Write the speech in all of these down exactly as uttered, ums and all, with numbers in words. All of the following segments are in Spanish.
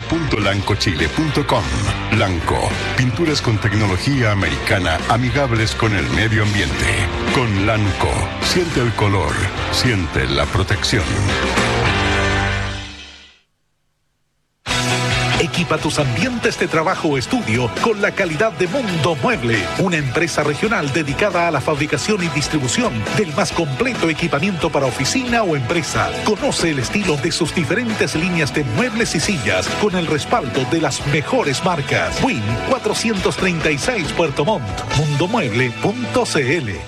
punto lanco chile punto com. Lanco, pinturas con tecnología americana amigables con el medio ambiente. Con Lanco, siente el color, siente la protección. Equipa tus ambientes de trabajo o estudio con la calidad de Mundo Mueble, una empresa regional dedicada a la fabricación y distribución del más completo equipamiento para oficina o empresa. Conoce el estilo de sus diferentes líneas de muebles y sillas con el respaldo de las mejores marcas. Win cuatrocientos treinta y seis Puerto Montt, mundo mueble punto c l.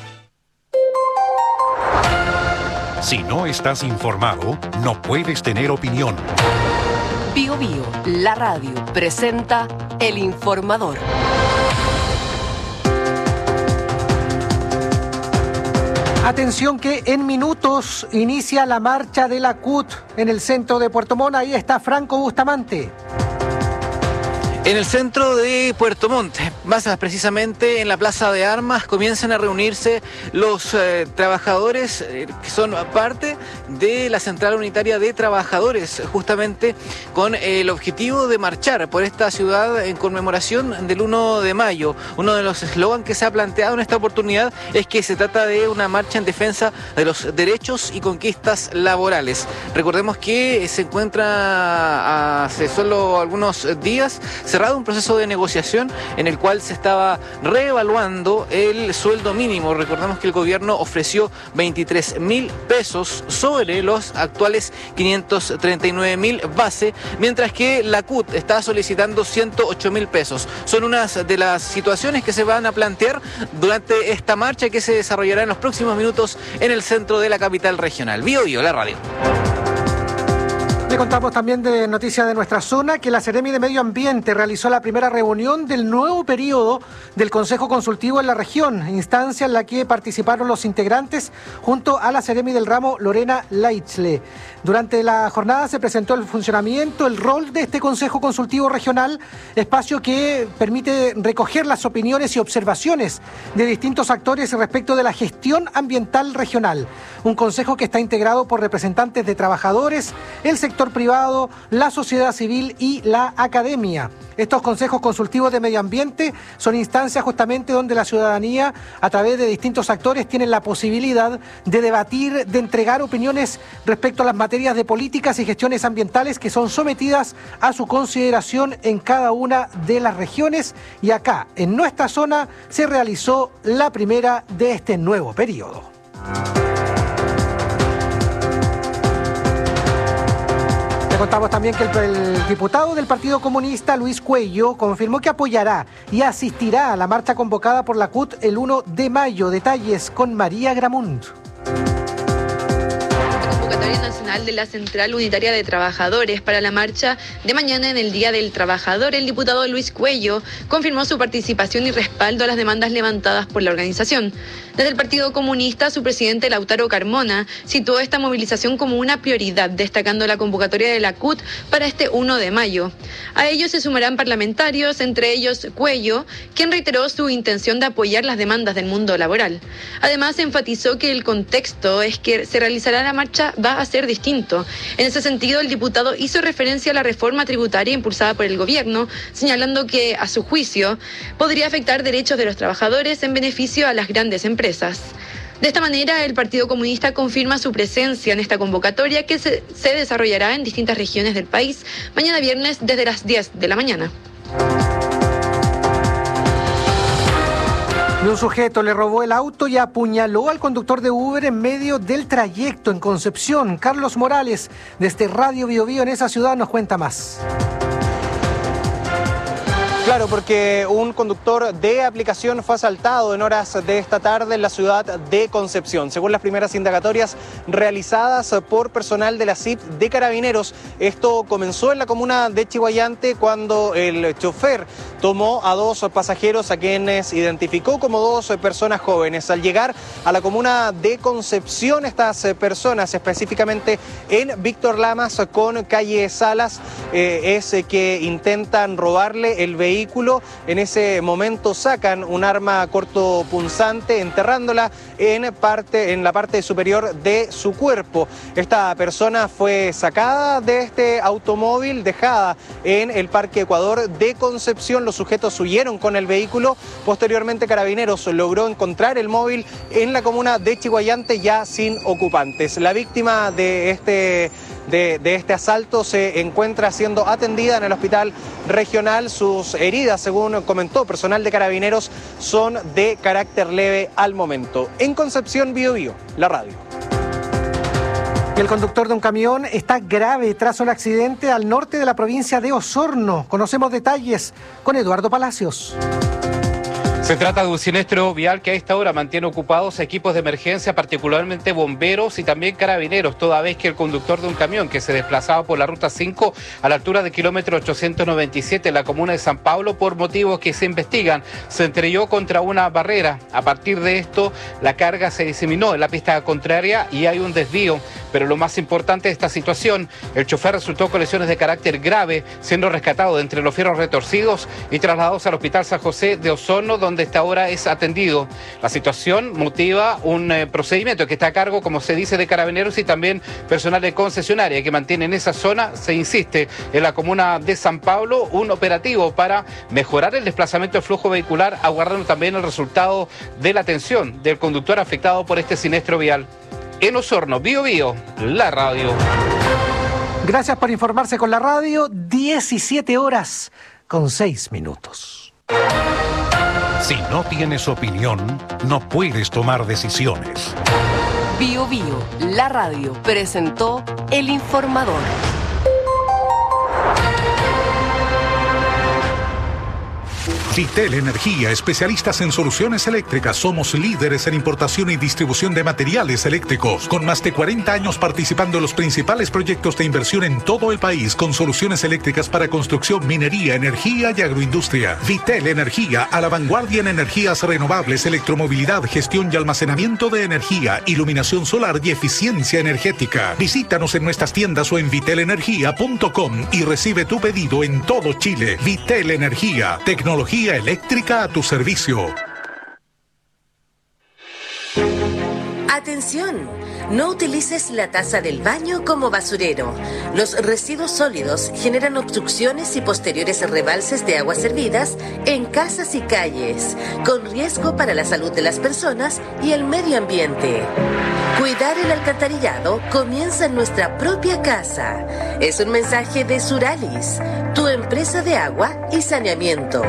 Si no estás informado, no puedes tener opinión. Bio Bio, la radio, presenta El Informador. Atención que en minutos inicia la marcha de la C U T en el centro de Puerto Montt. Ahí está Franco Bustamante. En el centro de Puerto Montt, más precisamente en la Plaza de Armas, comienzan a reunirse los eh, trabajadores eh, que son parte de la Central Unitaria de Trabajadores, justamente con el objetivo de marchar por esta ciudad en conmemoración del uno de mayo. Uno de los eslogans que se ha planteado en esta oportunidad es que se trata de una marcha en defensa de los derechos y conquistas laborales. Recordemos que se encuentra hace solo algunos días cerrado un proceso de negociación en el cual se estaba reevaluando el sueldo mínimo. Recordemos que el gobierno ofreció veintitrés mil pesos sobre los actuales quinientos treinta y nueve mil base, mientras que la C U T está solicitando ciento ocho mil pesos. Son unas de las situaciones que se van a plantear durante esta marcha que se desarrollará en los próximos minutos en el centro de la capital regional. Bio Bio, la radio. Le contamos también de noticias de nuestra zona que la Seremi de Medio Ambiente realizó la primera reunión del nuevo periodo del Consejo Consultivo en la región, instancia en la que participaron los integrantes junto a la Seremi del ramo Lorena Leitchle. Durante la jornada se presentó el funcionamiento, el rol de este Consejo Consultivo Regional, espacio que permite recoger las opiniones y observaciones de distintos actores respecto de la gestión ambiental regional. Un consejo que está integrado por representantes de trabajadores, el sector privado, la sociedad civil y la academia. Estos consejos consultivos de medio ambiente son instancias justamente donde la ciudadanía, a través de distintos actores, tienen la posibilidad de debatir, de entregar opiniones respecto a las materias de políticas y gestiones ambientales que son sometidas a su consideración en cada una de las regiones. Y acá, en nuestra zona, se realizó la primera de este nuevo periodo. Contamos también que el, el diputado del Partido Comunista, Luis Cuello, confirmó que apoyará y asistirá a la marcha convocada por la C U T el uno de mayo. Detalles con María Gramunt. Nacional de la Central Unitaria de Trabajadores para la marcha de mañana en el Día del Trabajador, el diputado Luis Cuello confirmó su participación y respaldo a las demandas levantadas por la organización. Desde el Partido Comunista, su presidente Lautaro Carmona situó esta movilización como una prioridad, destacando la convocatoria de la C U T para este uno de mayo. A ello se sumarán parlamentarios, entre ellos Cuello, quien reiteró su intención de apoyar las demandas del mundo laboral. Además, enfatizó que el contexto es que se realizará la marcha va a ser distinto. En ese sentido, el diputado hizo referencia a la reforma tributaria impulsada por el gobierno, señalando que, a su juicio, podría afectar derechos de los trabajadores en beneficio a las grandes empresas. De esta manera, el Partido Comunista confirma su presencia en esta convocatoria que se, se desarrollará en distintas regiones del país mañana viernes desde las diez de la mañana. Un sujeto le robó el auto y apuñaló al conductor de Uber en medio del trayecto en Concepción. Carlos Morales, desde Radio Bio Bio en esa ciudad, nos cuenta más. Claro, porque un conductor de aplicación fue asaltado en horas de esta tarde en la ciudad de Concepción. Según las primeras indagatorias realizadas por personal de la C I P de Carabineros, esto comenzó en la comuna de Chiguayante cuando el chofer tomó a dos pasajeros a quienes identificó como dos personas jóvenes. Al llegar a la comuna de Concepción, estas personas, específicamente en Víctor Lamas con calle Salas, eh, es que intentan robarle el vehículo vehículo. En ese momento sacan un arma cortopunzante, enterrándola en, parte, en la parte superior de su cuerpo. Esta persona fue sacada de este automóvil, dejada en el Parque Ecuador de Concepción. Los sujetos huyeron con el vehículo. Posteriormente, Carabineros logró encontrar el móvil en la comuna de Chiguayante, ya sin ocupantes. La víctima de este, de, de este asalto se encuentra siendo atendida en el hospital regional. Sus heridas, según comentó personal de Carabineros, son de carácter leve al momento. En Concepción, Bío Bío, la radio. El conductor de un camión está grave tras un accidente al norte de la provincia de Osorno. Conocemos detalles con Eduardo Palacios. Se trata de un siniestro vial que a esta hora mantiene ocupados equipos de emergencia, particularmente bomberos y también carabineros, toda vez que el conductor de un camión que se desplazaba por la ruta cinco a la altura del kilómetro ochocientos noventa y siete en la comuna de San Pablo, por motivos que se investigan, se estrelló contra una barrera. A partir de esto, la carga se diseminó en la pista contraria y hay un desvío. Pero lo más importante de esta situación, el chofer resultó con lesiones de carácter grave, siendo rescatado de entre los fierros retorcidos y trasladados al Hospital San José de Osorno, donde esta hora es atendido. La situación motiva un eh, procedimiento que está a cargo, como se dice, de Carabineros y también personal de concesionaria que mantiene en esa zona, se insiste, en la comuna de San Pablo, un operativo para mejorar el desplazamiento del flujo vehicular, aguardando también el resultado de la atención del conductor afectado por este siniestro vial. En Osorno, Bío Bío, la radio. Gracias por informarse con la radio. diecisiete horas con seis minutos. Si no tienes opinión, no puedes tomar decisiones. Bío Bío, la radio, presentó El Informador. Vitel Energía, especialistas en soluciones eléctricas. Somos líderes en importación y distribución de materiales eléctricos, con más de cuarenta años participando en los principales proyectos de inversión en todo el país, con soluciones eléctricas para construcción, minería, energía y agroindustria. Vitel Energía, a la vanguardia en energías renovables, electromovilidad, gestión y almacenamiento de energía, iluminación solar y eficiencia energética. Visítanos en nuestras tiendas o en vitel energía punto com y recibe tu pedido en todo Chile. Vitel Energía, tecnología eléctrica a tu servicio. Atención, no utilices la taza del baño como basurero. Los residuos sólidos generan obstrucciones y posteriores rebalses de aguas servidas en casas y calles, con riesgo para la salud de las personas y el medio ambiente. Cuidar el alcantarillado comienza en nuestra propia casa. Es un mensaje de Suralis, tu empresa de agua y saneamiento.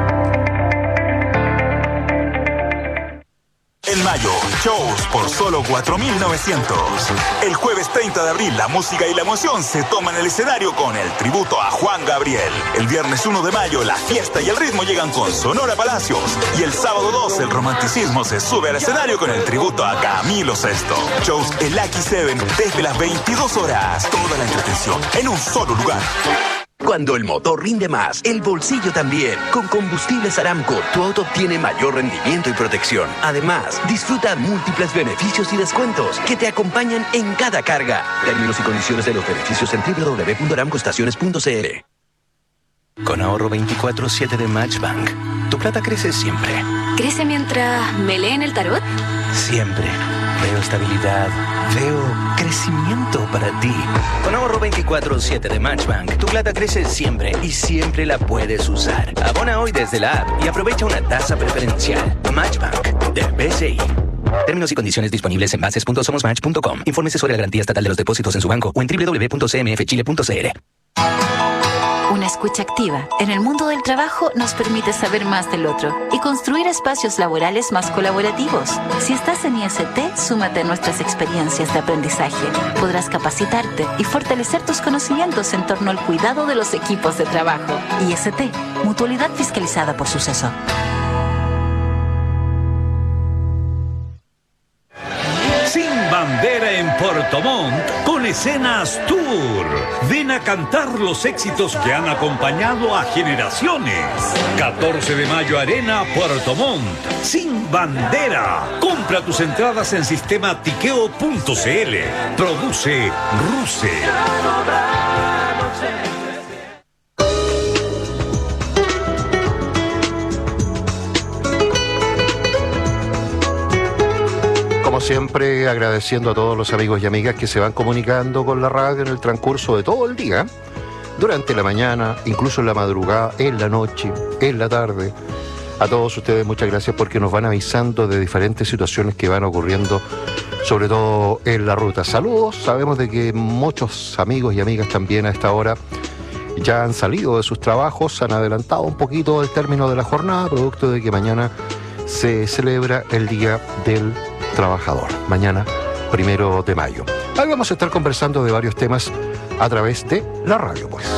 En mayo, shows por solo cuatro mil novecientos. El jueves treinta de abril, la música y la emoción se toman el escenario con el tributo a Juan Gabriel. El viernes uno de mayo, la fiesta y el ritmo llegan con Sonora Palacios. Y el sábado dos, el romanticismo se sube al escenario con el tributo a Camilo Sesto. Shows en Lucky Seven desde las veintidós horas. Toda la entretención en un solo lugar. Cuando el motor rinde más, el bolsillo también. Con Combustibles Aramco, tu auto obtiene mayor rendimiento y protección. Además, disfruta múltiples beneficios y descuentos que te acompañan en cada carga. Términos y condiciones de los beneficios en doble u doble u doble u punto aramco estaciones punto c l. Con ahorro veinticuatro siete de Matchbank, tu plata crece siempre. ¿Crece mientras me leen el tarot? Siempre. Veo estabilidad, veo crecimiento para ti. Con ahorro veinticuatro siete de Matchbank, tu plata crece siempre y siempre la puedes usar. Abona hoy desde la app y aprovecha una tasa preferencial. Matchbank, del B C I. Términos y condiciones disponibles en bases punto somos match punto com. Infórmese sobre la garantía estatal de los depósitos en su banco o en doble u doble u doble u punto c m f chile punto c l. Una escucha activa en el mundo del trabajo nos permite saber más del otro y construir espacios laborales más colaborativos. Si estás en I S T, súmate a nuestras experiencias de aprendizaje. Podrás capacitarte y fortalecer tus conocimientos en torno al cuidado de los equipos de trabajo. I S T, mutualidad fiscalizada por Suceso. Sin bandera en Puerto Montt con Escenas Tour. Ven a cantar los éxitos que han acompañado a generaciones. catorce de mayo, Arena Puerto Montt. Sin bandera. Compra tus entradas en sistema tiqueo punto c l. Produce Ruse. siempre, agradeciendo a todos los amigos y amigas que se van comunicando con la radio en el transcurso de todo el día, durante la mañana, incluso en la madrugada, en la noche, en la tarde. A todos ustedes muchas gracias porque nos van avisando de diferentes situaciones que van ocurriendo, sobre todo en la ruta. Saludos, sabemos de que muchos amigos y amigas también a esta hora ya han salido de sus trabajos, han adelantado un poquito el término de la jornada, producto de que mañana se celebra el Día del Trabajador, mañana primero de mayo. Ahí vamos a estar conversando de varios temas a través de la radio, pues.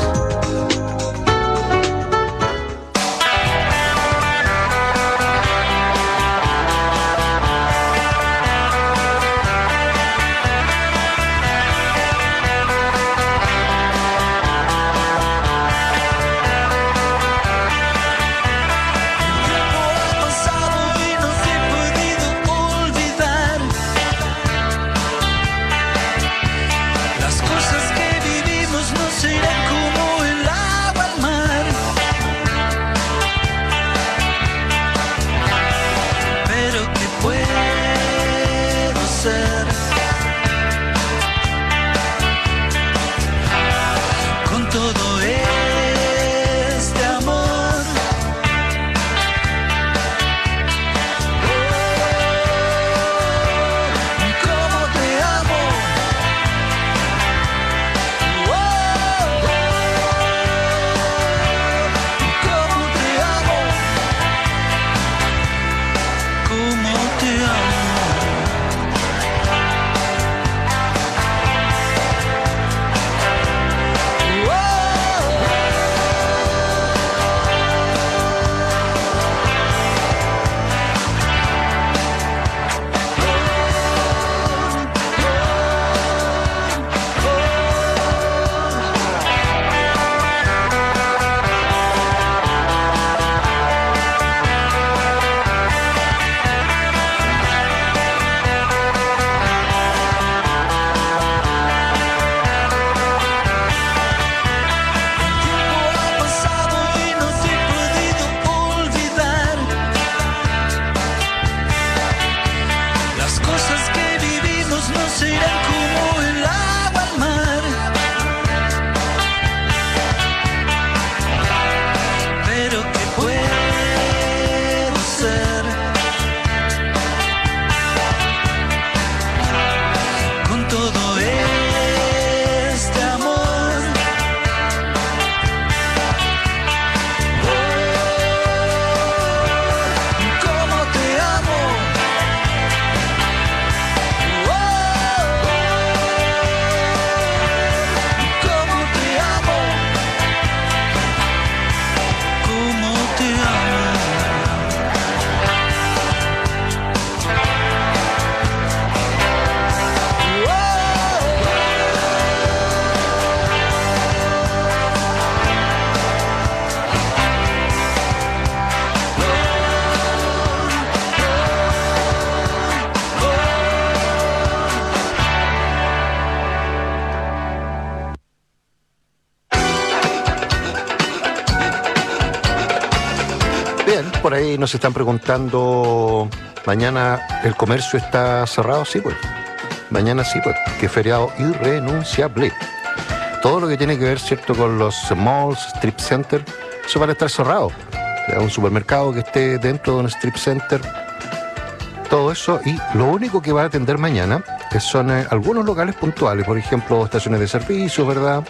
Por ahí nos están preguntando, ¿mañana el comercio está cerrado? Sí, pues. Mañana sí, pues, que es feriado irrenunciable. Todo lo que tiene que ver, ¿cierto?, con los malls, strip center, eso van a estar cerrados. Un supermercado que esté dentro de un strip center, todo eso. Y lo único que va a atender mañana son eh, algunos locales puntuales, por ejemplo, estaciones de servicio, ¿verdad?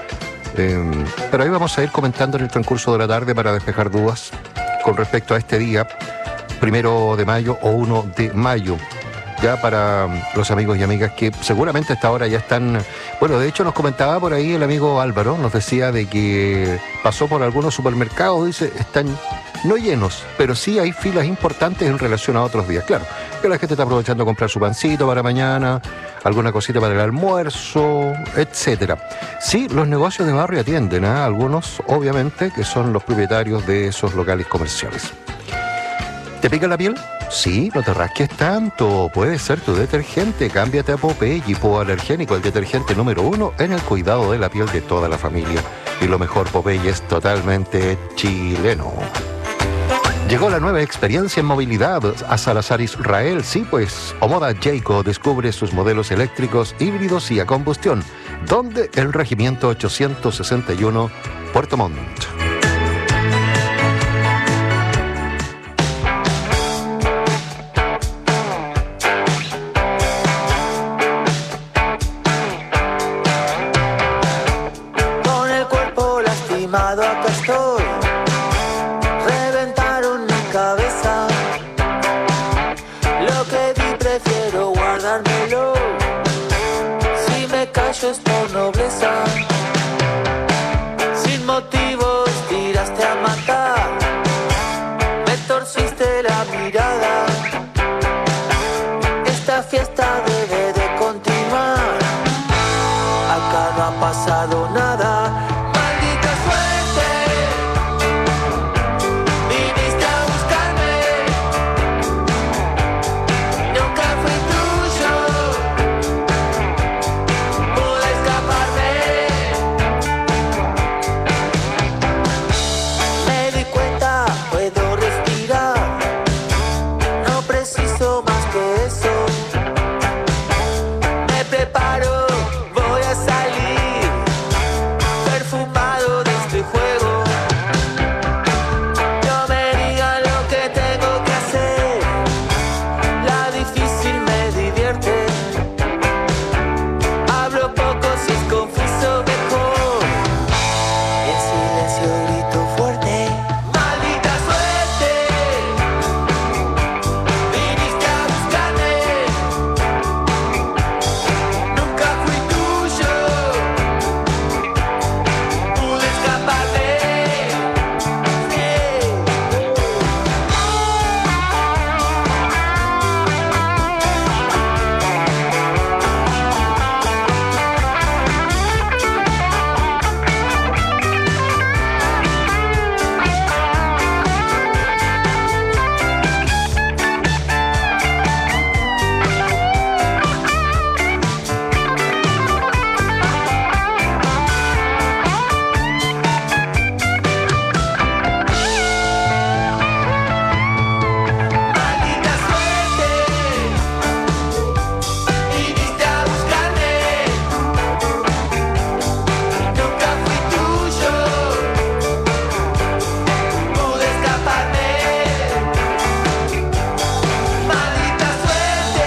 Eh, pero ahí vamos a ir comentando en el transcurso de la tarde para despejar dudas con respecto a este día, primero de mayo o uno de mayo, ya para los amigos y amigas que seguramente a esta hora ya están. Bueno, de hecho nos comentaba por ahí el amigo Álvaro, nos decía de que pasó por algunos supermercados, dice, están no llenos, pero sí hay filas importantes en relación a otros días. Claro, que la gente está aprovechando a comprar su pancito para mañana, alguna cosita para el almuerzo, etcétera. Sí, los negocios de barrio atienden a algunos, obviamente, que son los propietarios de esos locales comerciales. ¿Te pica la piel? Sí, no te rasques tanto. Puede ser tu detergente. Cámbiate a Popeye, hipoalergénico, el detergente número uno en el cuidado de la piel de toda la familia. Y lo mejor, Popeye es totalmente chileno. Llegó la nueva experiencia en movilidad a Salazar Israel. Sí, pues, Omoda Jayco descubre sus modelos eléctricos, híbridos y a combustión, donde el Regimiento ochocientos sesenta y uno, Puerto Montt. Con el cuerpo lastimado acá estoy. Reventaron mi cabeza. Lo que vi prefiero guardármelo. Si me callo es por nobleza. Sin motivos tiraste a matar. Me torciste la mirada. Esta fiesta debe de continuar. Acá no ha pasado nada. Maldita suerte. Viniste a buscarme. Nunca fui tuyo. Pude escaparme. Me di cuenta, puedo respirar. No preciso más que eso. Me preparo, voy a salir perfumado de este juego. No me digan lo que tengo que hacer. La difícil me divierte. Hablo poco, si es confuso mejor. En silencio grito fuerte. Maldita suerte. Viniste a buscarme. Nunca fui tuyo. Pude escaparme. Maldita suerte. Viniste a buscarme. Nunca fui tuyo. Pude escaparme. Maldita suerte.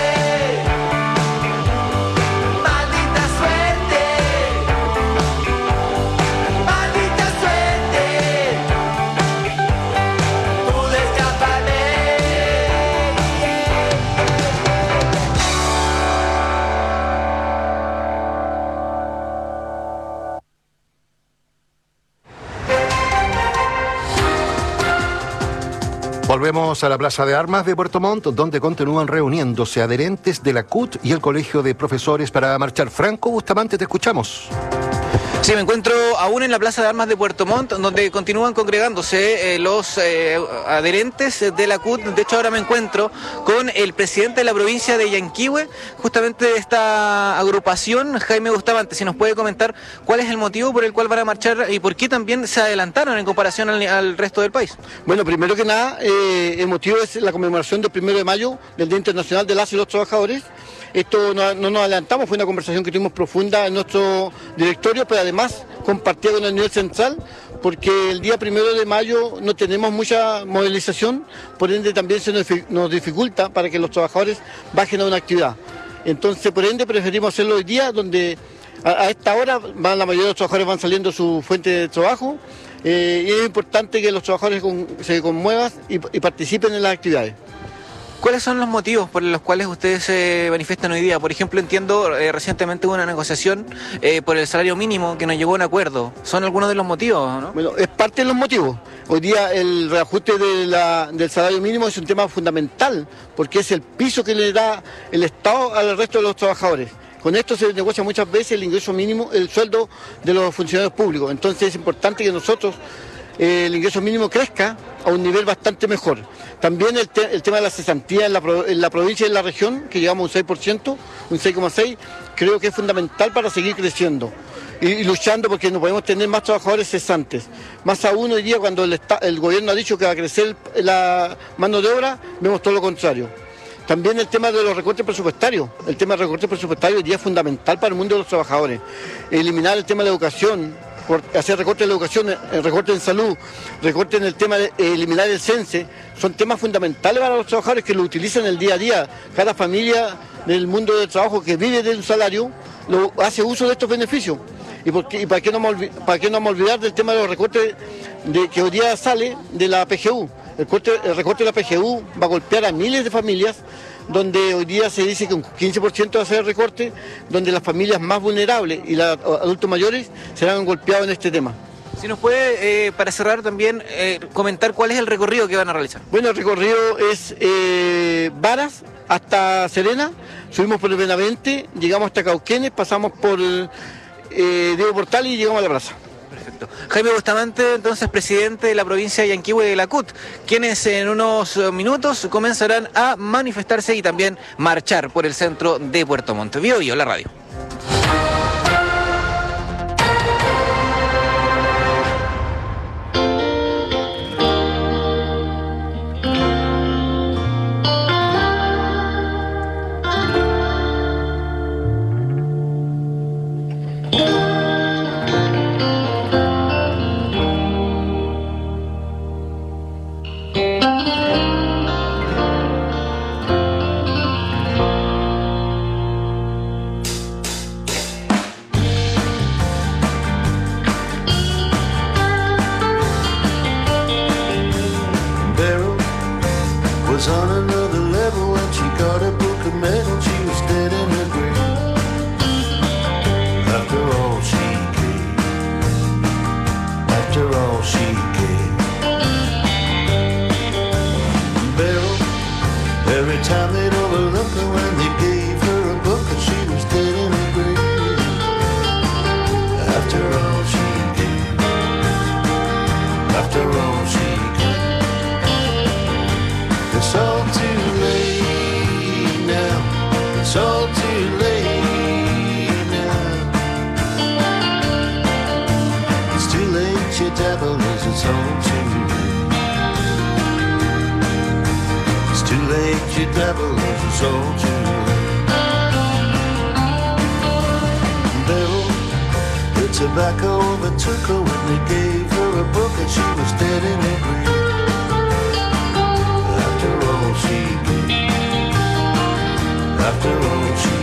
Maldita suerte. Maldita suerte. Pude escaparme. Volvemos a la Plaza de Armas de Puerto Montt, donde continúan reuniéndose adherentes de la C U T y el Colegio de Profesores para marchar. Franco Bustamante, te escuchamos. Sí, me encuentro aún en la Plaza de Armas de Puerto Montt, donde continúan congregándose eh, los eh, adherentes de la C U T. De hecho, ahora me encuentro con el presidente de la provincia de Yanquihue, justamente de esta agrupación, Jaime Bustamante. Si nos puede comentar cuál es el motivo por el cual van a marchar y por qué también se adelantaron en comparación al, al resto del país. Bueno, primero que nada, eh, el motivo es la conmemoración del primero de mayo, del Día Internacional de las y los Trabajadores. Esto no, no nos adelantamos, fue una conversación que tuvimos profunda en nuestro directorio, pero además compartida con el nivel central, porque el día primero de mayo no tenemos mucha movilización, por ende también se nos, nos dificulta para que los trabajadores bajen a una actividad. Entonces, por ende, preferimos hacerlo hoy día, donde a, a esta hora van, la mayoría de los trabajadores van saliendo a su fuente de trabajo, eh, y es importante que los trabajadores con, se conmuevan y, y participen en las actividades. ¿Cuáles son los motivos por los cuales ustedes se manifiestan hoy día? Por ejemplo, entiendo, eh, recientemente hubo una negociación eh, por el salario mínimo que no llegó a un acuerdo. ¿Son algunos de los motivos, no? Bueno, es parte de los motivos. Hoy día el reajuste de la, del salario mínimo es un tema fundamental, porque es el piso que le da el Estado al resto de los trabajadores. Con esto se negocia muchas veces el ingreso mínimo, el sueldo de los funcionarios públicos. Entonces es importante que nosotros eh, el ingreso mínimo crezca a un nivel bastante mejor. También el, te, el tema de la cesantía en la, en la provincia y en la región, que llegamos a un seis por ciento, un seis coma seis por ciento, creo que es fundamental para seguir creciendo. y, y luchando porque no podemos tener más trabajadores cesantes. Más aún hoy día cuando el, esta, el gobierno ha dicho que va a crecer la mano de obra, vemos todo lo contrario. También el tema de los recortes presupuestarios. El tema de los recortes presupuestarios hoy día es fundamental para el mundo de los trabajadores. Eliminar el tema de la educación, hacer recortes en la educación, recortes en salud, recortes en el tema de eliminar el cense, son temas fundamentales para los trabajadores que lo utilizan el día a día. Cada familia del mundo del trabajo que vive de un salario lo, hace uso de estos beneficios. ¿Y, por qué, y para, qué no me, para qué no me olvidar del tema de los recortes de, que hoy día sale de la P G U? El, corte, el recorte de la P G U va a golpear a miles de familias, donde hoy día se dice que un quince por ciento va a ser el recorte, donde las familias más vulnerables y los adultos mayores serán golpeados en este tema. Si nos puede, eh, para cerrar también, eh, comentar cuál es el recorrido que van a realizar. Bueno, el recorrido es eh, Varas hasta Serena, subimos por el Benavente, llegamos hasta Cauquenes, pasamos por eh, Diego Portal y llegamos a la plaza. Perfecto. Jaime Bustamante, entonces presidente de la provincia de Yanquihue de la C U T, quienes en unos minutos comenzarán a manifestarse y también marchar por el centro de Puerto Montt. Bio Bio, la radio. Tobacco overtook her when they gave her a book and she was dead in her grave. After all she gave, after all she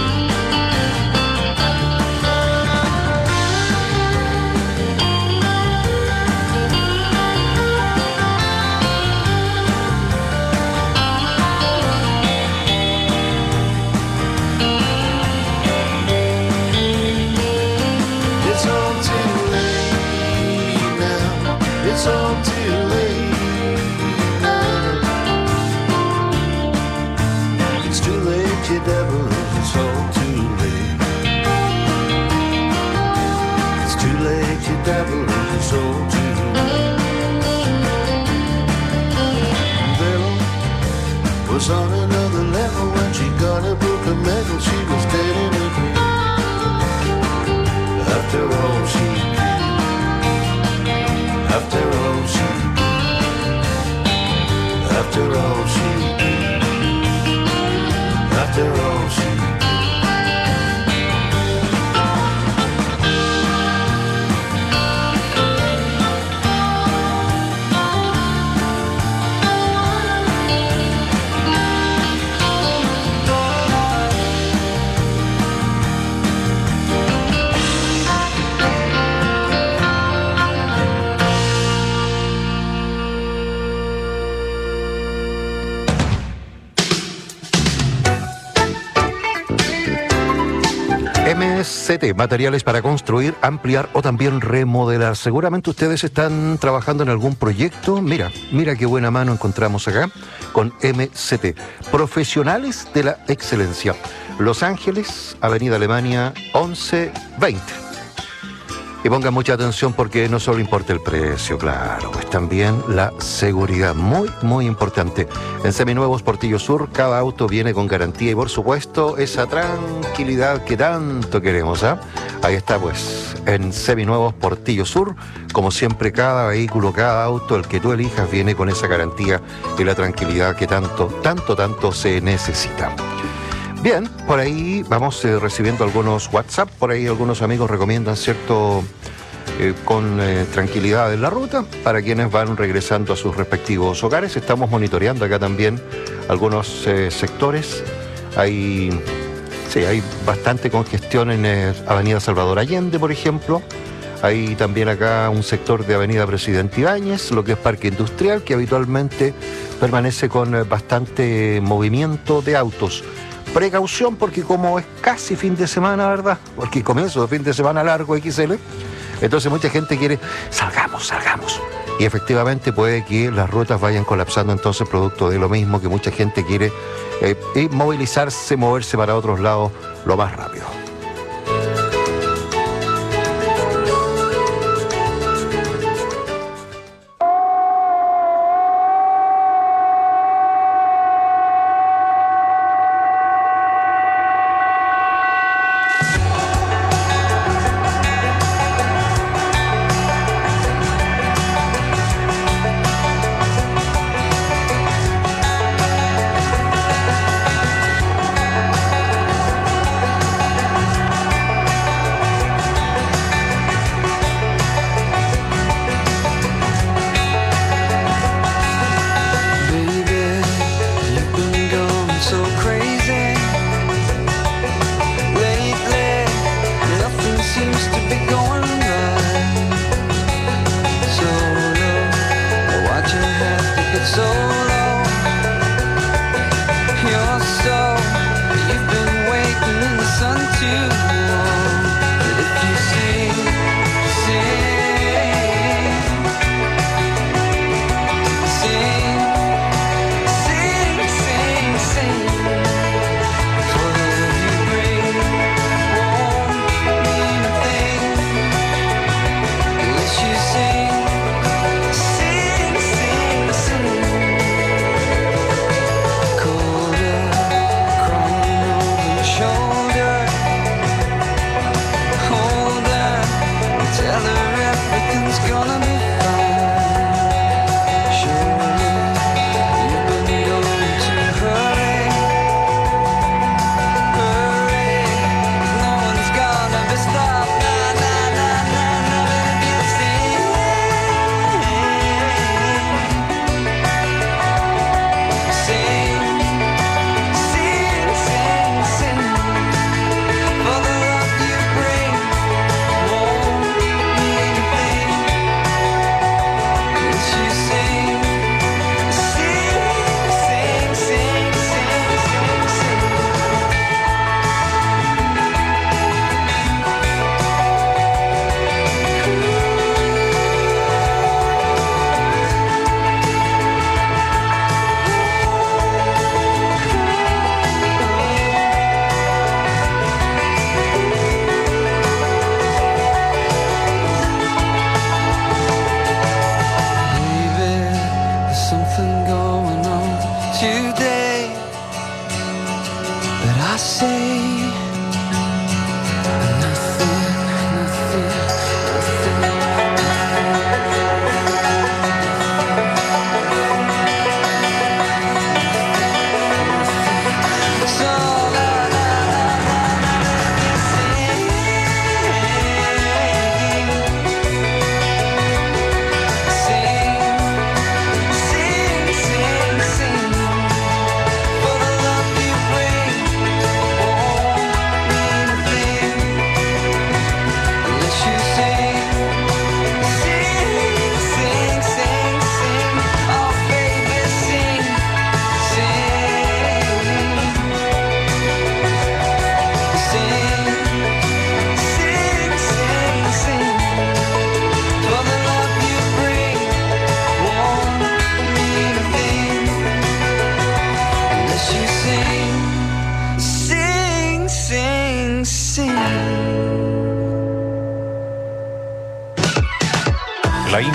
It's all too late now. It's too late, you devil, it's all too late. It's too late, you devil, it's all too late. Bill was on another level when she got a book of medal. She was dead in her grave. After all she After all she After all she After all she M C T, materiales para construir, ampliar o también remodelar. Seguramente ustedes están trabajando en algún proyecto. Mira, mira qué buena mano encontramos acá con M C T. Profesionales de la excelencia. Los Ángeles, Avenida Alemania once veinte. Y pongan mucha atención porque no solo importa el precio, claro, pues también la seguridad, muy, muy importante. En Seminuevos Portillo Sur, cada auto viene con garantía y por supuesto esa tranquilidad que tanto queremos, ¿ah? Ahí está pues, en Seminuevos Portillo Sur, como siempre cada vehículo, cada auto, el que tú elijas viene con esa garantía y la tranquilidad que tanto, tanto, tanto se necesita. Bien, por ahí vamos eh, recibiendo algunos WhatsApp, por ahí algunos amigos recomiendan cierto eh, con eh, tranquilidad en la ruta para quienes van regresando a sus respectivos hogares. Estamos monitoreando acá también algunos eh, sectores. Hay, sí, hay bastante congestión en eh, Avenida Salvador Allende, por ejemplo. Hay también acá un sector de Avenida Presidente Ibáñez, lo que es Parque Industrial, que habitualmente permanece con eh, bastante movimiento de autos. Precaución porque como es casi fin de semana, ¿verdad? Porque comienzo de fin de semana largo equis ele, entonces mucha gente quiere, salgamos, salgamos. Y efectivamente puede que las rutas vayan colapsando entonces producto de lo mismo, que mucha gente quiere eh, y movilizarse, moverse para otros lados lo más rápido.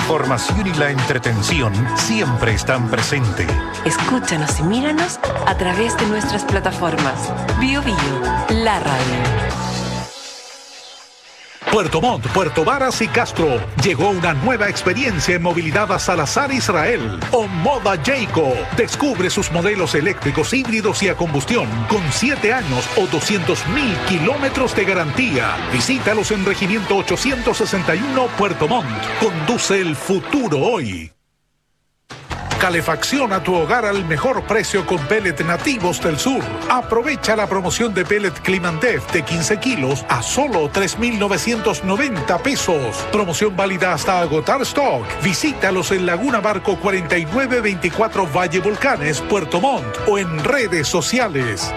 información y la entretención siempre están presentes. Escúchanos y míranos a través de nuestras plataformas. Bio Bio, la radio. Puerto Montt, Puerto Varas y Castro. Llegó una nueva experiencia en movilidad a Salazar Israel. Omoda Jayco. Descubre sus modelos eléctricos híbridos y a combustión con siete años o doscientos mil kilómetros de garantía. Visítalos en Regimiento ochocientos sesenta y uno Puerto Montt. Conduce el futuro hoy. Calefacción a tu hogar al mejor precio con pellet nativos del sur. Aprovecha la promoción de pellet Climandef de quince kilos a solo tres mil novecientos noventa pesos. Promoción válida hasta agotar stock. Visítalos en Laguna Barco cuarenta y nueve veinticuatro Valle Volcanes, Puerto Montt o en redes sociales.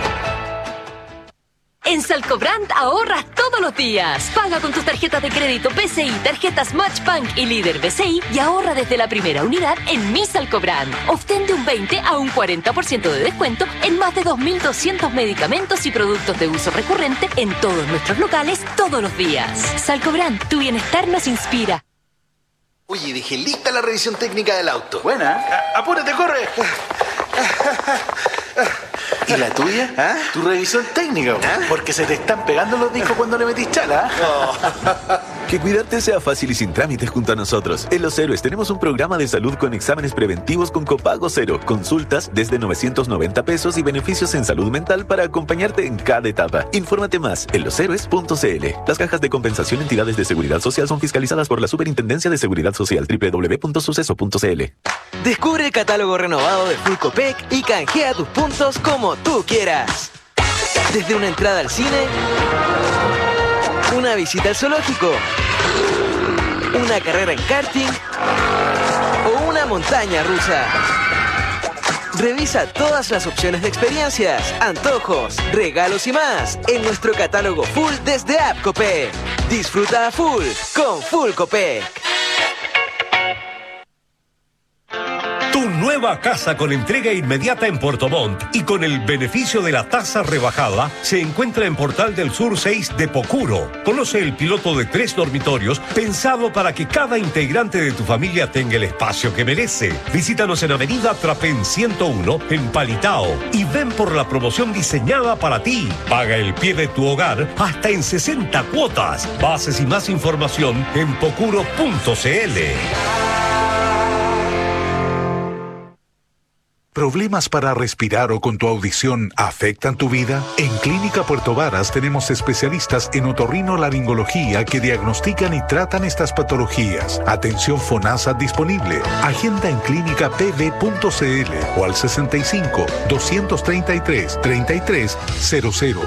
En Salcobrand ahorras todos los días. Paga con tus tarjetas de crédito B C I, tarjetas Matchbank y Líder B C I y ahorra desde la primera unidad en Mi Salcobrand. Obtén de un veinte a un cuarenta por ciento de descuento en más de dos mil doscientos medicamentos y productos de uso recurrente en todos nuestros locales todos los días. Salcobrand, tu bienestar nos inspira. Oye, dejé lista la revisión técnica del auto. Buena. Apúrate, corre. ¿Y la tuya? ¿Ah? Tu revisión técnica, ¿Ah? Porque se te están pegando los discos cuando le metís chala. Oh. Que cuidarte sea fácil y sin trámites junto a nosotros. En Los Héroes tenemos un programa de salud con exámenes preventivos con copago cero, consultas desde novecientos noventa pesos y beneficios en salud mental para acompañarte en cada etapa. Infórmate más en los héroes punto c l. Las cajas de compensación entidades de seguridad social son fiscalizadas por la Superintendencia de Seguridad Social doble u doble u doble u punto suceso punto c l. Descubre el catálogo renovado de Full Copec y canjea tus puntos como tú quieras. Desde una entrada al cine, una visita al zoológico, una carrera en karting o una montaña rusa. Revisa todas las opciones de experiencias, antojos, regalos y más en nuestro catálogo Full desde App Copec. Disfruta a full con Full Copec. Tu nueva casa con entrega inmediata en Puerto Montt y con el beneficio de la tasa rebajada se encuentra en Portal del Sur seis de Pocuro. Conoce el piloto de tres dormitorios pensado para que cada integrante de tu familia tenga el espacio que merece. Visítanos en Avenida Trapén ciento uno en Palitao y ven por la promoción diseñada para ti. Paga el pie de tu hogar hasta en sesenta cuotas. Bases y más información en pocuro punto c l. ¿Problemas para respirar o con tu audición afectan tu vida? En Clínica Puerto Varas tenemos especialistas en otorrinolaringología que diagnostican y tratan estas patologías. Atención FONASA disponible. Agenda en clínica p v punto c l o al sesenta y cinco, doscientos treinta y tres, treinta y tres cero cero.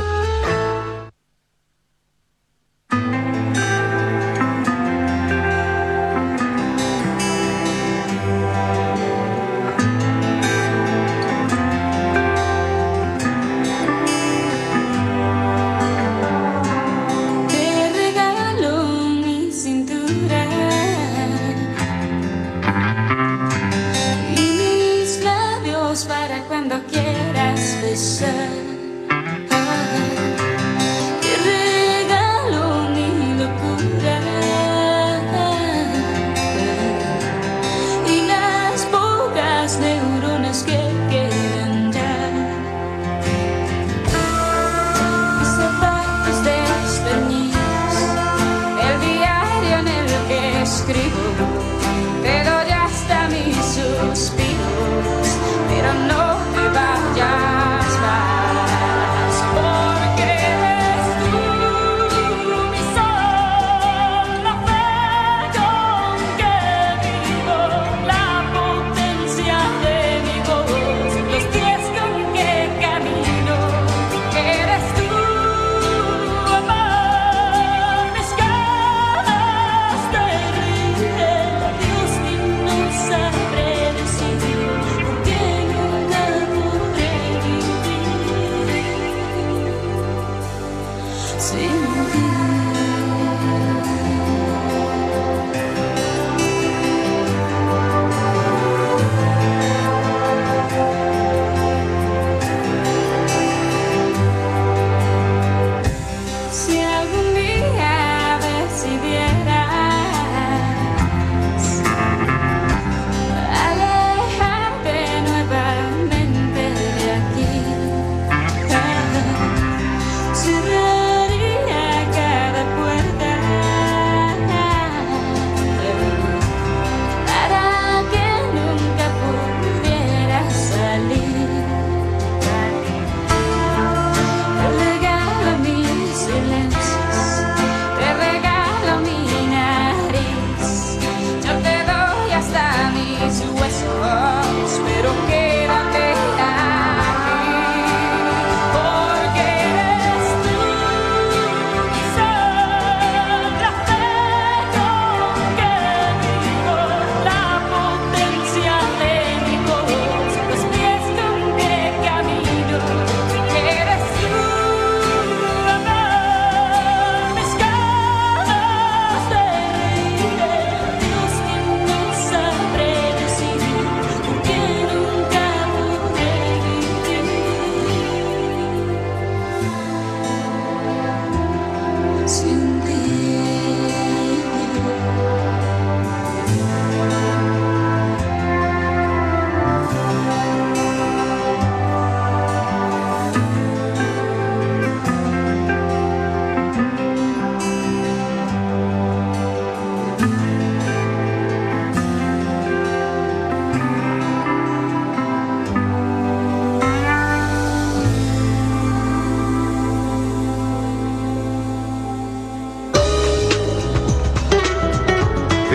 Pero no te vayas más.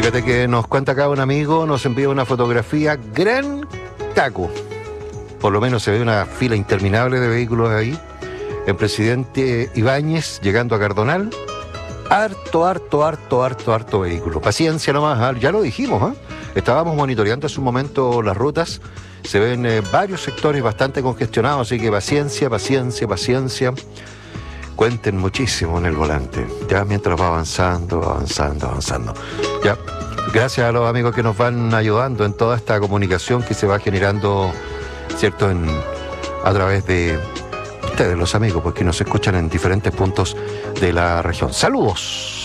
Fíjate que nos cuenta acá un amigo, nos envía una fotografía, gran taco. Por lo menos se ve una fila interminable de vehículos ahí. El presidente Ibáñez llegando a Cardonal. Harto, harto, harto, harto, harto vehículo. Paciencia nomás, ¿eh? Ya lo dijimos, ¿eh? Estábamos monitoreando hace un momento las rutas. Se ven eh, varios sectores bastante congestionados, así que paciencia, paciencia, paciencia. Cuenten muchísimo en el volante, ya mientras va avanzando, avanzando, avanzando. Ya, gracias a los amigos que nos van ayudando en toda esta comunicación que se va generando, ¿cierto?, en, a través de ustedes, los amigos, porque nos escuchan en diferentes puntos de la región. ¡Saludos!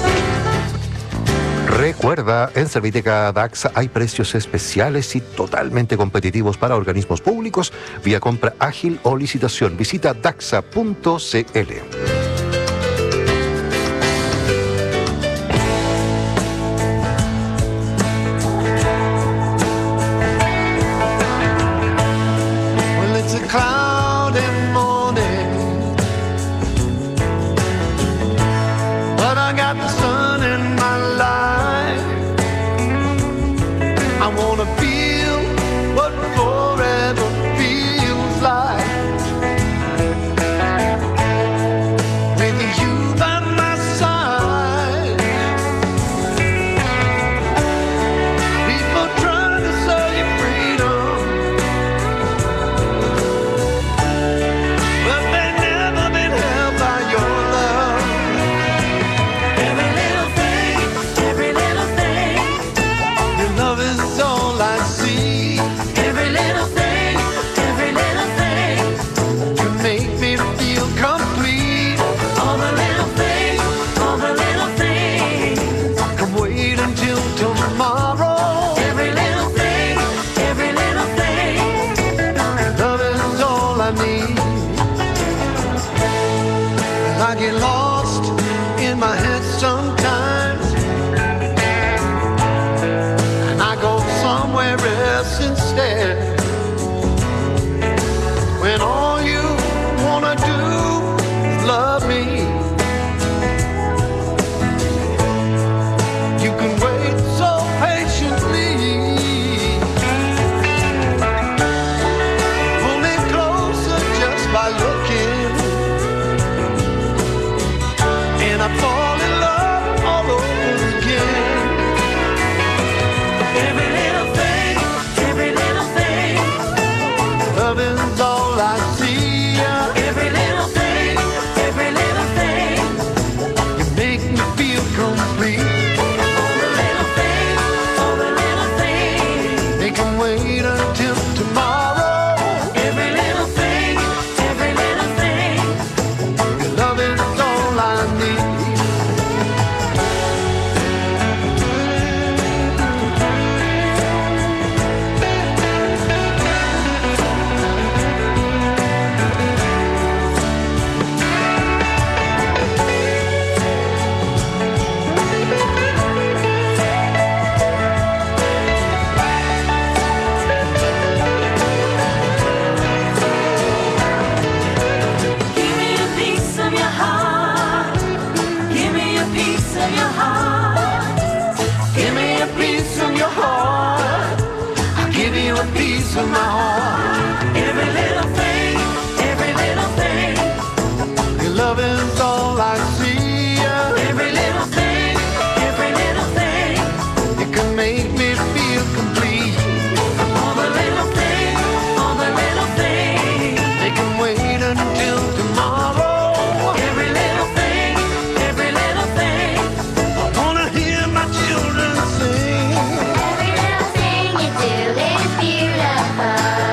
Recuerda, en Serviteca Daxa hay precios especiales y totalmente competitivos para organismos públicos vía compra ágil o licitación. Visita daxa punto c l. Well, it's a cloudy morning, but I got the sun in my life. I wanna feel what forever feels like. With you by my side. People trying to sell you freedom, but they've never been held by your love. Every little thing, every little thing, your love is all I see. Every little thing, every little thing, you make me feel complete. All the little things, all the little things, can wait until tomorrow. Every little thing, every little thing, love is all I need. I get lost in my head sometimes, and I go somewhere else instead. When all you wanna do is love me, you can wait so patiently. Pull me closer just by looking, and I fall in love all over again. Every little thing, every little thing, love is all I see. Every little thing, every little thing, you make me feel complete. All the little things, all the little things, they can wait until tomorrow. Every little thing, every little thing, your love is all I need. Give me a piece of your heart. Give me a piece of your heart. Give me a piece of your heart. I'll give you a piece of my heart. Every little thing, every little thing, Your love is all I see. every little thing, every little thing, It can make me feel complete. all the little things, all the little things, They can wait until tomorrow. every little thing, every little thing, I wanna hear my children sing. every little thing you do is beautiful.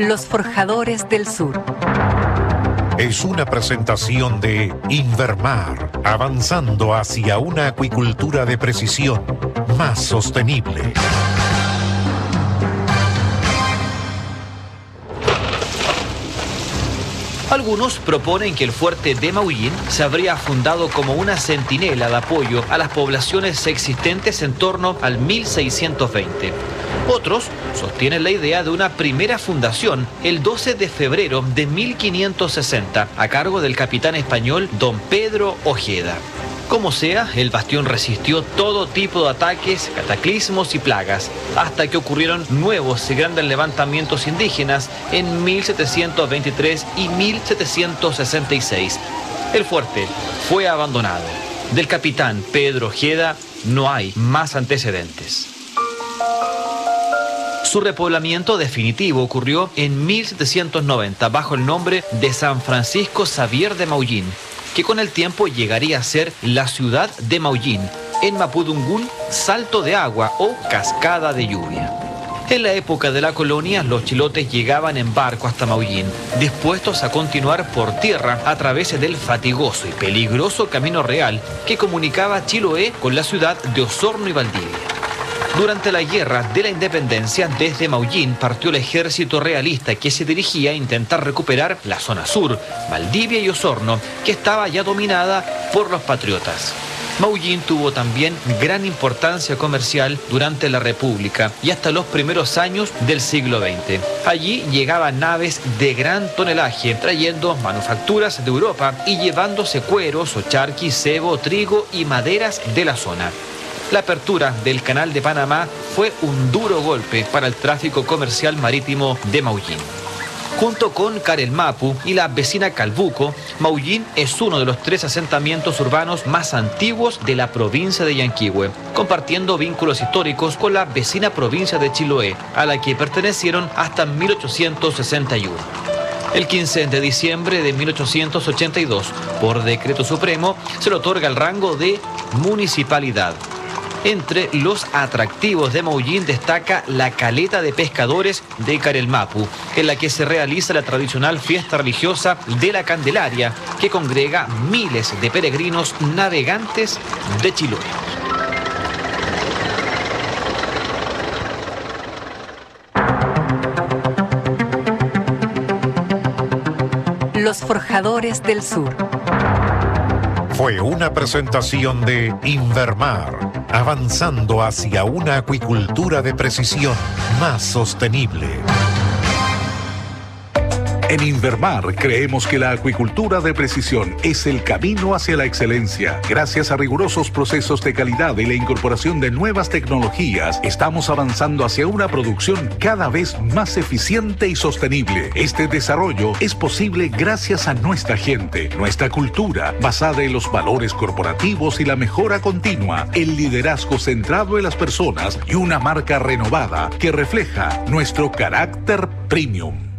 Los Forjadores del Sur. Es una presentación de Invermar, avanzando hacia una acuicultura de precisión más sostenible. Algunos proponen que el fuerte de Maullín se habría fundado como una centinela de apoyo a las poblaciones existentes en torno al mil seiscientos veinte. Otros sostienen la idea de una primera fundación el doce de febrero de mil quinientos sesenta a cargo del capitán español don Pedro Ojeda. Como sea, el bastión resistió todo tipo de ataques, cataclismos y plagas, hasta que ocurrieron nuevos y grandes levantamientos indígenas en mil setecientos veintitrés y mil setecientos sesenta y seis. El fuerte fue abandonado. Del capitán Pedro Ojeda no hay más antecedentes. Su repoblamiento definitivo ocurrió en mil setecientos noventa bajo el nombre de San Francisco Xavier de Maullín, que con el tiempo llegaría a ser la ciudad de Maullín, en mapudungún salto de agua o cascada de lluvia. En la época de la colonia, los chilotes llegaban en barco hasta Maullín, dispuestos a continuar por tierra a través del fatigoso y peligroso Camino Real que comunicaba Chiloé con la ciudad de Osorno y Valdivia. Durante la Guerra de la Independencia, desde Maullín partió el ejército realista que se dirigía a intentar recuperar la zona sur, Valdivia y Osorno, que estaba ya dominada por los patriotas. Maullín tuvo también gran importancia comercial durante la República y hasta los primeros años del siglo veinte. Allí llegaban naves de gran tonelaje, trayendo manufacturas de Europa y llevándose cueros, ocharquis, cebo, trigo y maderas de la zona. La apertura del Canal de Panamá fue un duro golpe para el tráfico comercial marítimo de Maullín. Junto con Carelmapu y la vecina Calbuco, Maullín es uno de los tres asentamientos urbanos más antiguos de la provincia de Yanquihue, compartiendo vínculos históricos con la vecina provincia de Chiloé, a la que pertenecieron hasta mil ochocientos sesenta y uno. El quince de diciembre de mil ochocientos ochenta y dos, por decreto supremo, se le otorga el rango de municipalidad. Entre los atractivos de Maullín destaca la caleta de pescadores de Carelmapu, en la que se realiza la tradicional fiesta religiosa de la Candelaria, que congrega miles de peregrinos navegantes de Chiloé. Los Forjadores del Sur. Fue una presentación de Invermar, avanzando hacia una acuicultura de precisión más sostenible. En Invermar creemos que la acuicultura de precisión es el camino hacia la excelencia. Gracias a rigurosos procesos de calidad y la incorporación de nuevas tecnologías, estamos avanzando hacia una producción cada vez más eficiente y sostenible. Este desarrollo es posible gracias a nuestra gente, nuestra cultura, basada en los valores corporativos y la mejora continua, el liderazgo centrado en las personas y una marca renovada que refleja nuestro carácter premium.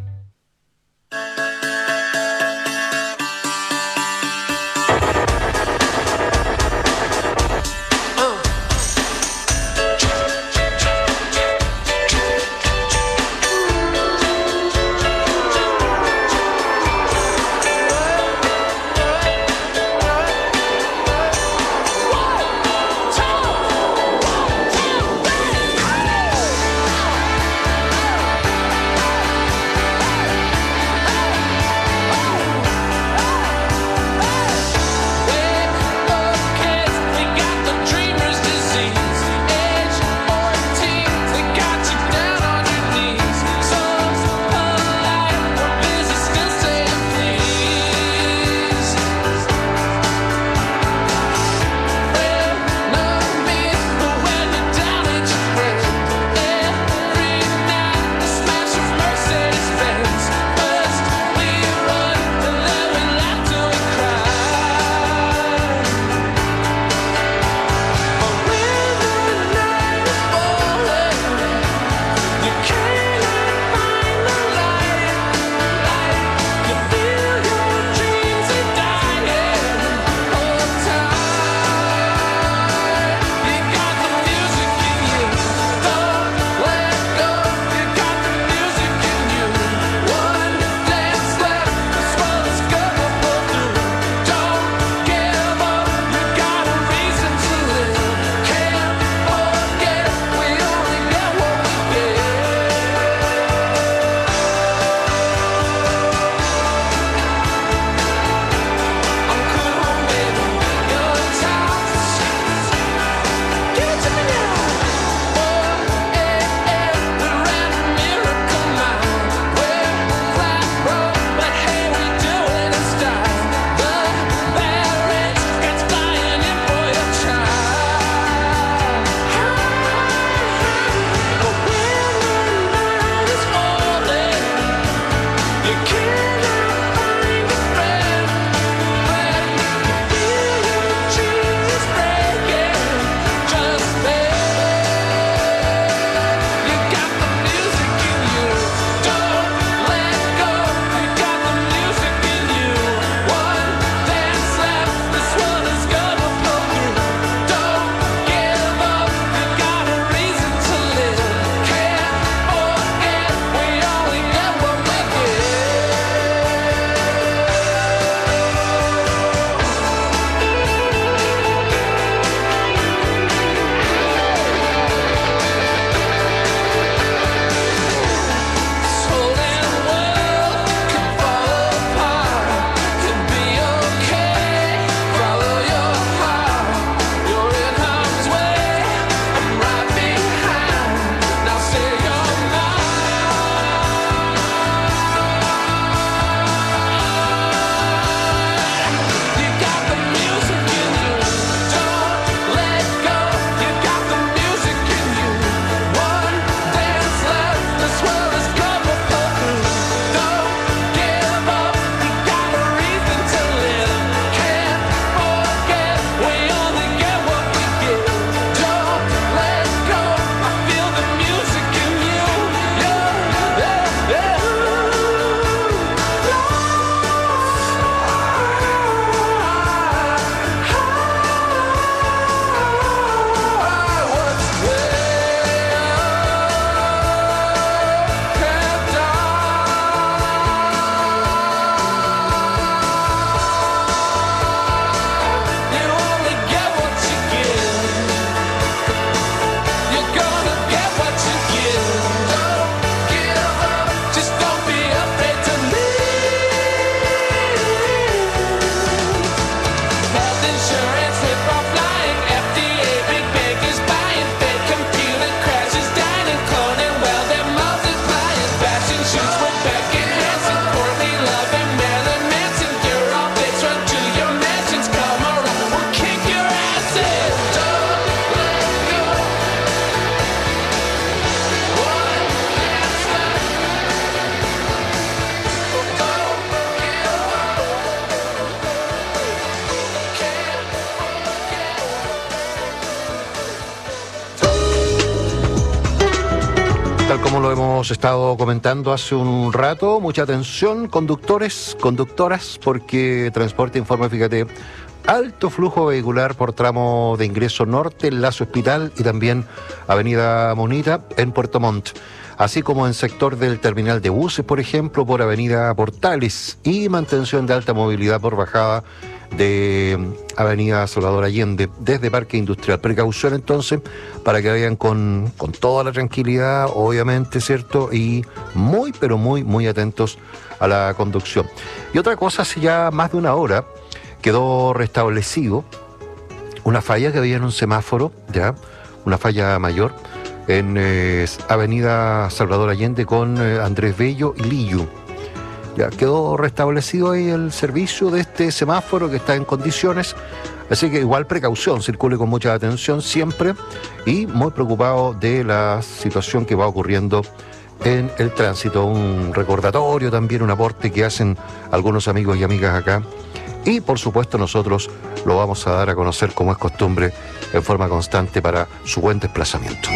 como lo hemos estado comentando hace un rato, mucha atención, conductores, conductoras, porque Transporte informa, fíjate, alto flujo vehicular por tramo de ingreso norte, Lazo Hospital y también Avenida Monita en Puerto Montt, así como en sector del terminal de buses, por ejemplo, por Avenida Portales, y mantención de alta movilidad por bajada de Avenida Salvador Allende desde Parque Industrial. Precaución entonces para que vayan con, con toda la tranquilidad, obviamente, ¿cierto? Y muy, pero muy, muy atentos a la conducción. Y otra cosa, hace ya más de una hora quedó restablecido una falla que había en un semáforo, ya, una falla mayor, en eh, Avenida Salvador Allende con eh, Andrés Bello y Lillo. Ya quedó restablecido ahí el servicio de este semáforo que está en condiciones, así que igual precaución, circule con mucha atención siempre y muy preocupado de la situación que va ocurriendo en el tránsito. Un recordatorio también, un aporte que hacen algunos amigos y amigas acá, y por supuesto nosotros lo vamos a dar a conocer como es costumbre en forma constante para su buen desplazamiento.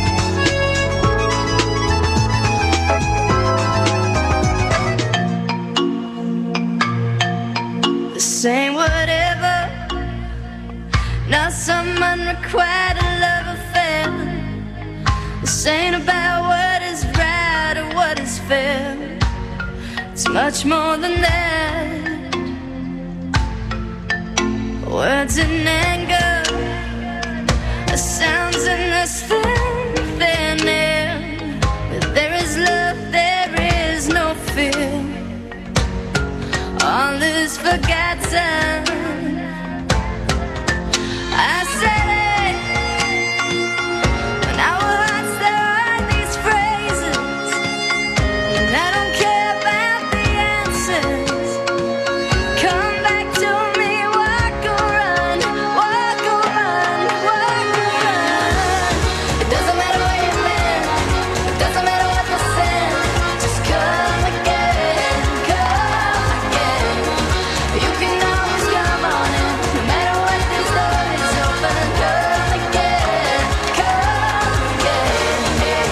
Saying whatever, not some unrequited love affair. Saying about what is right or what is fair. It's much more than that. Words in anger, sounds in this thin, thin air. But there is love, there is no fear. All is forgotten. I said it when our hearts there are these phrases, and I don't care about the answers. Come back to me, walk or run, walk or run, walk or run. It doesn't matter where you've been, it doesn't matter what the sin. Just come again, come again. You can always come on in, no matter what this door is open. Come again, come again.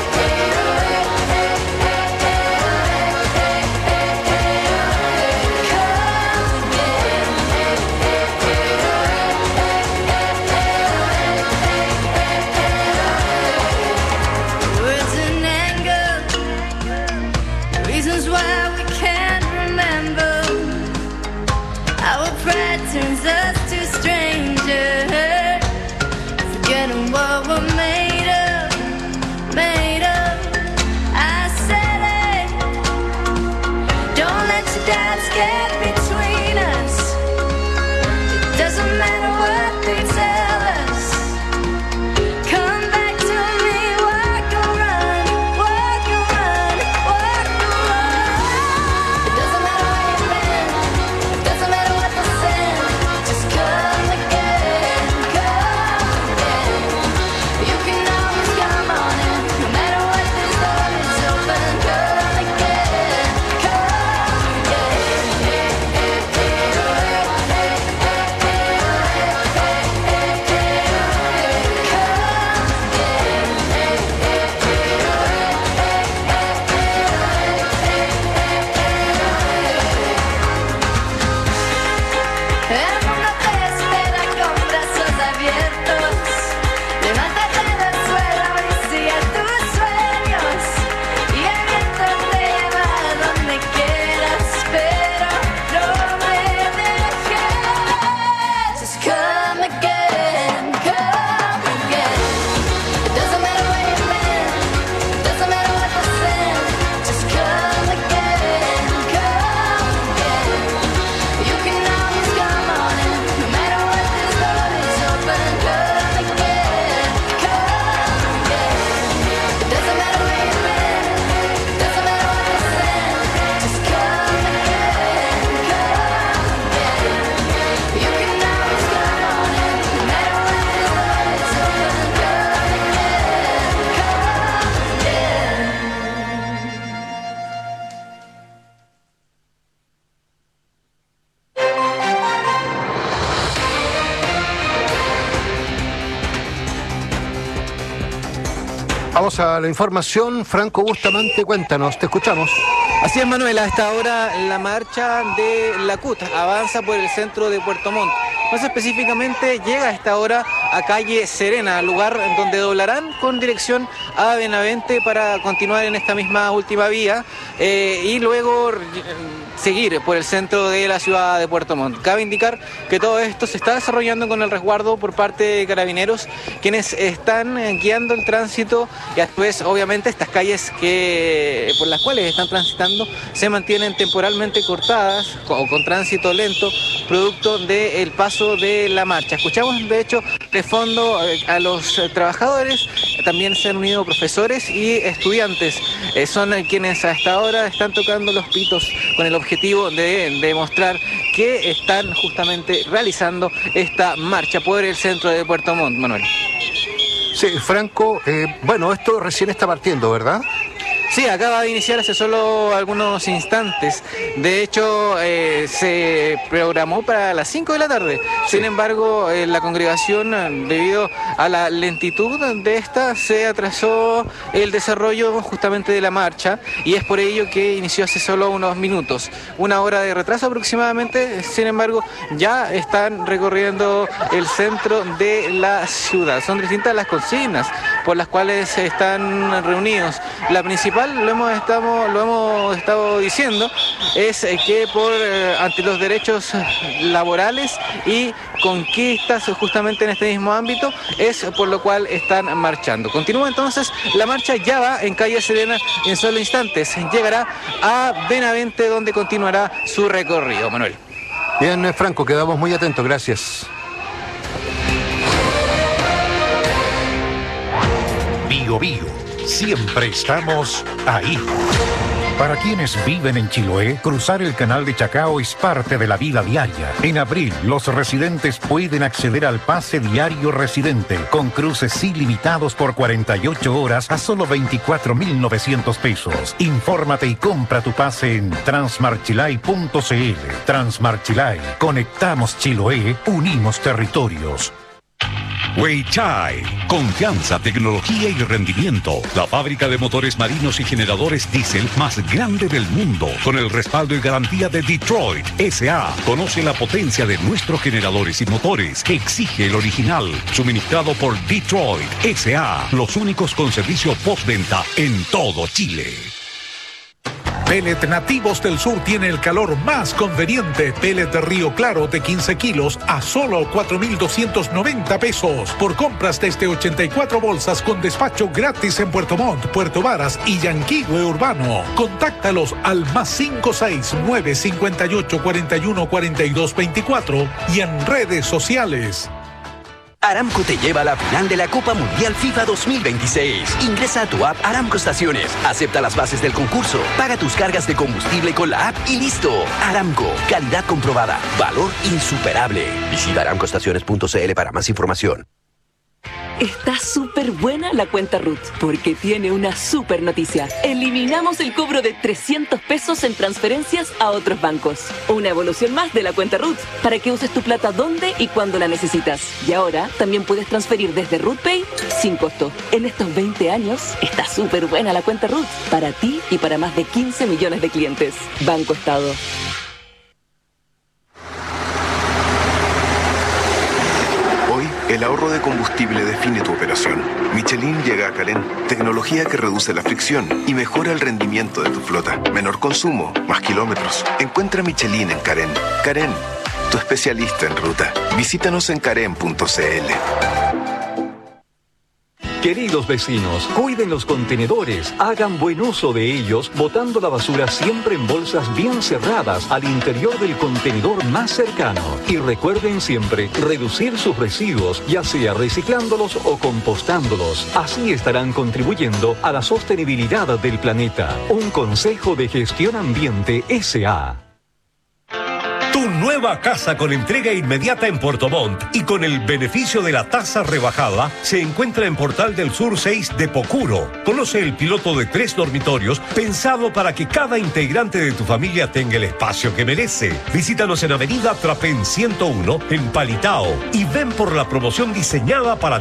Words in anger, reasons why we can't remember. Our pride turns us to strangers, forgetting what we're made of, made of. I said it, don't let your doubts get between us. It doesn't matter what they tell us. Come back to me, walk or run, walk or run, walk or run. It doesn't matter where you've been, it doesn't matter what the sin. Just come again, come again. You can always come on in, no matter what this door is open. Come again, come again. Vamos a la información. Franco Bustamante, cuéntanos, te escuchamos. Así es, Manuel, a esta hora la marcha de la C U T avanza por el centro de Puerto Montt. Más específicamente llega a esta hora a calle Serena, lugar donde doblarán con dirección a Benavente para continuar en esta misma última vía eh, y luego seguir por el centro de la ciudad de Puerto Montt. Cabe indicar que todo esto se está desarrollando con el resguardo por parte de Carabineros, quienes están guiando el tránsito y a su vez, obviamente, estas calles que por las cuales están transitando se mantienen temporalmente cortadas o con tránsito lento, producto del paso de la marcha. Escuchamos, de hecho, de fondo a los trabajadores, también se han unido profesores y estudiantes. Eh, son quienes a esta hora están tocando los pitos con el objetivo de demostrar que están justamente realizando esta marcha por el centro de Puerto Montt, Manuel. Sí, Franco, eh, bueno, esto recién está partiendo, ¿verdad? Sí, acaba de iniciar hace solo algunos instantes. De hecho, eh, se programó para las cinco de la tarde. Sin embargo, eh, la congregación, debido a la lentitud de esta, se atrasó el desarrollo justamente de la marcha y es por ello que inició hace solo unos minutos. Una hora de retraso aproximadamente, sin embargo, ya están recorriendo el centro de la ciudad. Son distintas las consignas por las cuales están reunidos. La principal, lo hemos estado, lo hemos estado diciendo, es que por eh, ante los derechos laborales y conquistas justamente en este mismo ámbito, es por lo cual están marchando. Continúa entonces, la marcha ya va en calle Serena en solo instantes. Llegará a Benavente, donde continuará su recorrido, Manuel. Bien, Franco, quedamos muy atentos, gracias. Bio Bio, siempre estamos ahí. Para quienes viven en Chiloé, cruzar el canal de Chacao es parte de la vida diaria. En abril, los residentes pueden acceder al pase diario residente, con cruces ilimitados por cuarenta y ocho horas a solo veinticuatro mil novecientos pesos. Infórmate y compra tu pase en transmarchilay punto c l. Transmarchilay, conectamos Chiloé, unimos territorios. Weichai, confianza, tecnología y rendimiento. La fábrica de motores marinos y generadores diésel más grande del mundo, con el respaldo y garantía de Detroit S A Conoce la potencia de nuestros generadores y motores. Exige el original, suministrado por Detroit S A Los únicos con servicio postventa en todo Chile. Pellet Nativos del Sur tiene el calor más conveniente. Pellet de Río Claro de quince kilos a solo cuatro mil doscientos noventa pesos. Por compras desde ochenta y cuatro bolsas con despacho gratis en Puerto Montt, Puerto Varas y Yanquihue Urbano. Contáctalos al más cinco seis nueve cinco ocho cuatro uno cuatro dos dos cuatro y en redes sociales. Aramco te lleva a la final de la Copa Mundial FIFA dos mil veintiséis. Ingresa a tu app Aramco Estaciones, acepta las bases del concurso, paga tus cargas de combustible con la app y listo. Aramco, calidad comprobada, valor insuperable. Visita aramco estaciones punto c l para más información. Está súper buena la cuenta R U T, porque tiene una súper noticia. Eliminamos el cobro de trescientos pesos en transferencias a otros bancos. Una evolución más de la cuenta R U T, para que uses tu plata donde y cuando la necesitas. Y ahora también puedes transferir desde R U T Pay sin costo. En estos veinte años, está súper buena la cuenta R U T, para ti y para más de quince millones de clientes. Banco Estado. El ahorro de combustible define tu operación. Michelin llega a Carén, tecnología que reduce la fricción y mejora el rendimiento de tu flota. Menor consumo, más kilómetros. Encuentra Michelin en Carén. Carén, tu especialista en ruta. Visítanos en carén punto c l. Queridos vecinos, cuiden los contenedores, hagan buen uso de ellos, botando la basura siempre en bolsas bien cerradas al interior del contenedor más cercano. Y recuerden siempre reducir sus residuos, ya sea reciclándolos o compostándolos. Así estarán contribuyendo a la sostenibilidad del planeta. Un consejo de Gestión Ambiente S A Tu nueva casa con entrega inmediata en Puerto Montt y con el beneficio de la tasa rebajada se encuentra en Portal del Sur seis de Pocuro. Conoce el piloto de tres dormitorios pensado para que cada integrante de tu familia tenga el espacio que merece. Visítanos en Avenida Trapén ciento uno en Palitao y ven por la promoción diseñada para